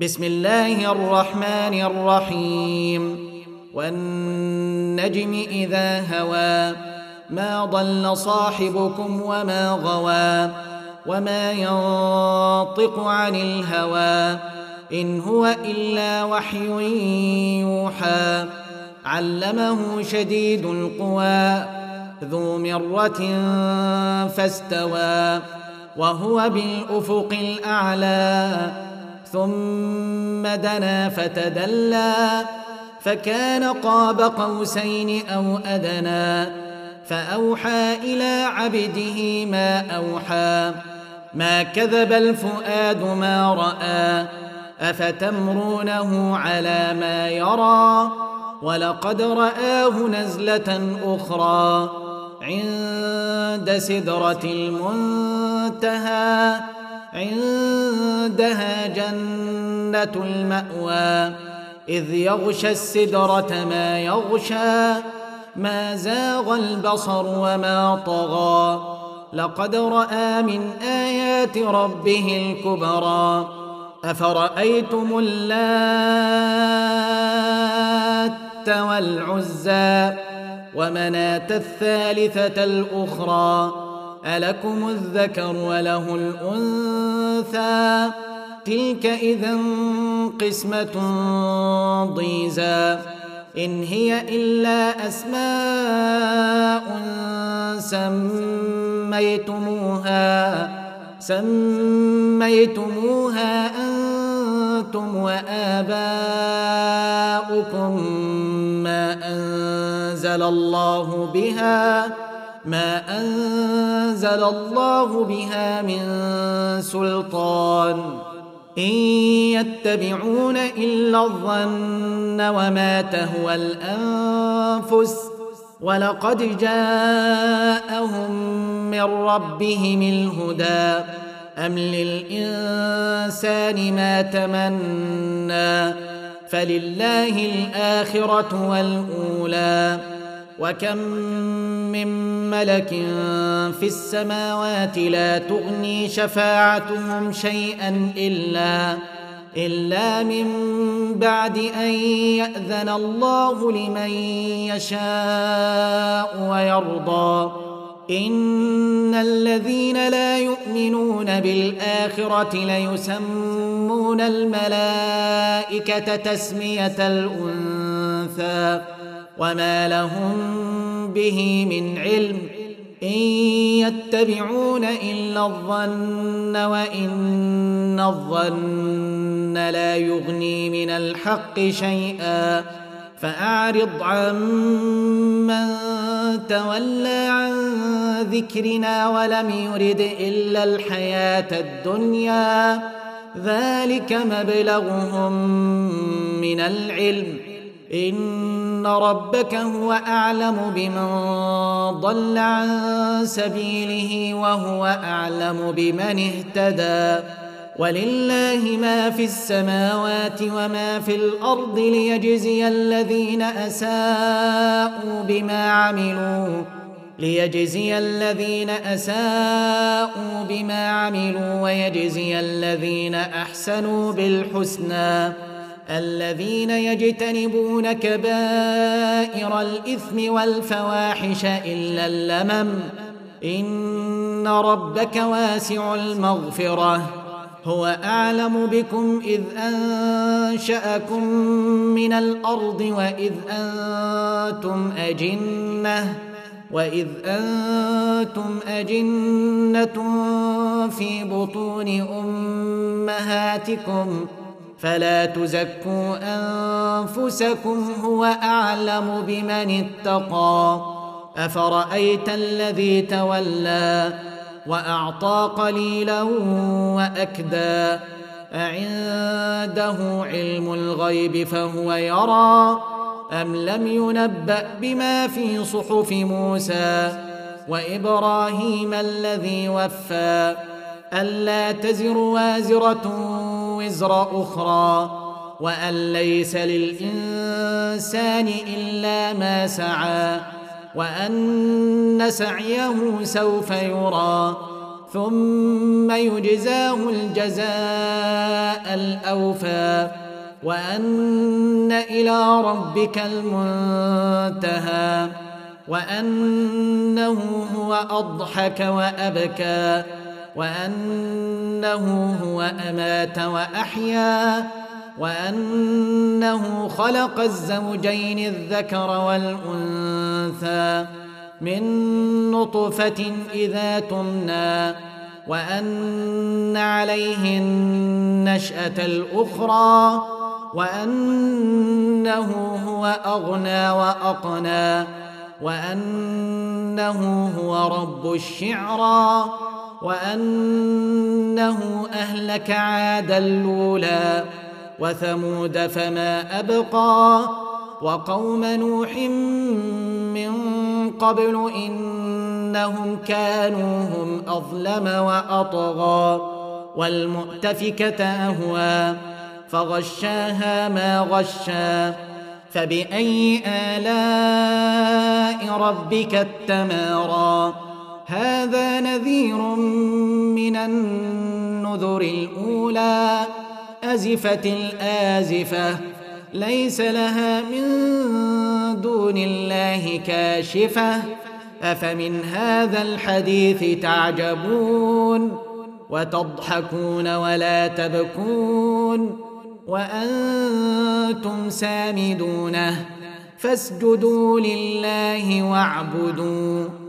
بسم الله الرحمن الرحيم والنجم إذا هوى ما ضل صاحبكم وما غوى وما ينطق عن الهوى إن هو إلا وحي يوحى علمه شديد القوى ذو مرة فاستوى وهو بالأفق الأعلى ثم دنا فتدلى فكان قاب قوسين أو أدنى فأوحى إلى عبده ما أوحى ما كذب الفؤاد ما رأى أفتمرونه على ما يرى ولقد رآه نزلة أخرى عند سدرة المنتهى عندها جنة المأوى إذ يغشى السدرة ما يغشى ما زاغ البصر وما طغى لقد رأى من آيات ربه الكبرى أفرأيتم اللات والعزى ومناة الثالثة الأخرى ألكم الذكر وله الأنثى تلك إذا قسمة ضيزى إن هي إلا أسماء سميتموها أنتم وآباؤكم ما أنزل الله بها من سلطان إن يتبعون إلا الظن وما تهوى الأنفس ولقد جاءهم من ربهم الهدى أم للإنسان ما تمنى فلله الآخرة والأولى وكم من ملك في السماوات لا تغني شفاعتهم شيئا إلا من بعد أن يأذن الله لمن يشاء ويرضى إن الذين لا يؤمنون بالآخرة ليسمون الملائكة تسمية الأنثى وما لهم به من علم إن يتبعون إلا الظن وإن الظن لا يغني من الحق شيئا فأعرض عن من تولى عن ذكرنا ولم يرد إلا الحياة الدنيا ذلك مبلغهم من العلم إن ربك هو أعلم بمن ضل عن سبيله وهو أعلم بمن اهتدى ولله ما في السماوات وما في الأرض ليجزي الذين أساءوا بما عملوا ويجزي الذين أحسنوا بالحسنى الذين يجتنبون كبائر الإثم والفواحش إلا اللمم إن ربك واسع المغفرة هو أعلم بكم إذ أنشأكم من الأرض وإذ أنتم أجنة في بطون أمهاتكم فلا تزكوا أنفسكم هو أعلم بمن اتقى أفرأيت الذي تولى وأعطى قليلا وأكدى أعنده علم الغيب فهو يرى أم لم ينبأ بما في صحف موسى وإبراهيم الذي وفى ألا تزر وازرة وزر أخرى وأن ليس للإنسان إلا ما سعى وأن سعيه سوف يرى ثم يجزاه الجزاء الأوفى وأن إلى ربك المنتهى وأنه هو أضحك وأبكى وأنه هو أمات وأحيا وأنه خلق الزوجين الذكر والأنثى من نطفة إذا تمنى وأن عليه النشأة الأخرى وأنه هو أغنى وأقنى وأنه هو رب الشعرى وأنه أهلك عادا الأولى وثمود فما أبقى وقوم نوح من قبل إنهم كانوا هم أظلم وأطغى والمؤتفكة أهوى فغشاها ما غشا فبأي آلاء ربك التمارى هذا نذير من النذر الأولى أزفت الآزفة ليس لها من دون الله كاشفة أفمن هذا الحديث تعجبون وتضحكون ولا تبكون وأنتم سامدون فاسجدوا لله واعبدوا